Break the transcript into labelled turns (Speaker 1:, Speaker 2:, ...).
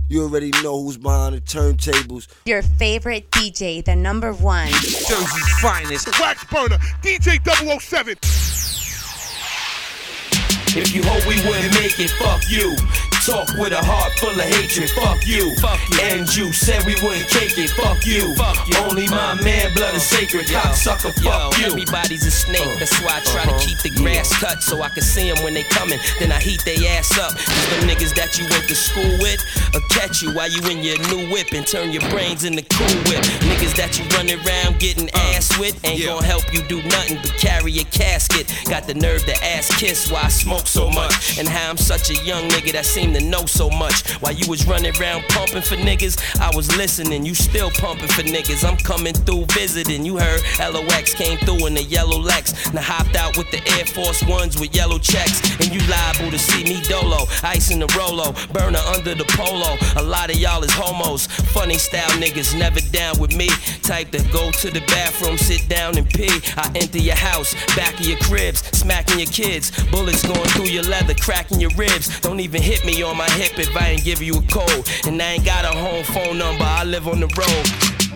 Speaker 1: You already know who's behind the turntables.
Speaker 2: Your favorite DJ, the number one.
Speaker 3: Jersey's finest.
Speaker 4: Wax burner, DJ 007.
Speaker 5: If you hope we wouldn't make it, fuck you. Talk with a heart full of hatred, fuck you. And you said we wouldn't cake it, fuck you. Only my man, blood is sacred, cocksucker, fuck you.
Speaker 6: Everybody's a snake, that's why I try to keep the grass cut so I can see them when they coming. Then I heat they ass up. Cause them niggas that you went to school with will catch you while you in your new whip and turn your brains into cool whip. Niggas that you run around getting ass with ain't gonna help you do nothing but carry a casket. Got the nerve to ass kiss why I smoke so much. And how I'm such a young nigga that seem to know so much. While you was running around pumping for niggas, I was listening, you still pumping for niggas. I'm coming through visiting, you heard LOX came through in the yellow Lex. Now hopped out with the Air Force Ones with yellow checks. And you liable to see me dolo, ice in the Rolo, burner under the polo. A lot of y'all is homos, funny style niggas, never down with me. Type to go to the bathroom, sit down and pee. I enter your house, back of your cribs, smacking your kids. Bullets going through your leather, cracking your ribs. Don't even hit me on my hip if I ain't give you a code. And I ain't got a home phone number, I live on the road.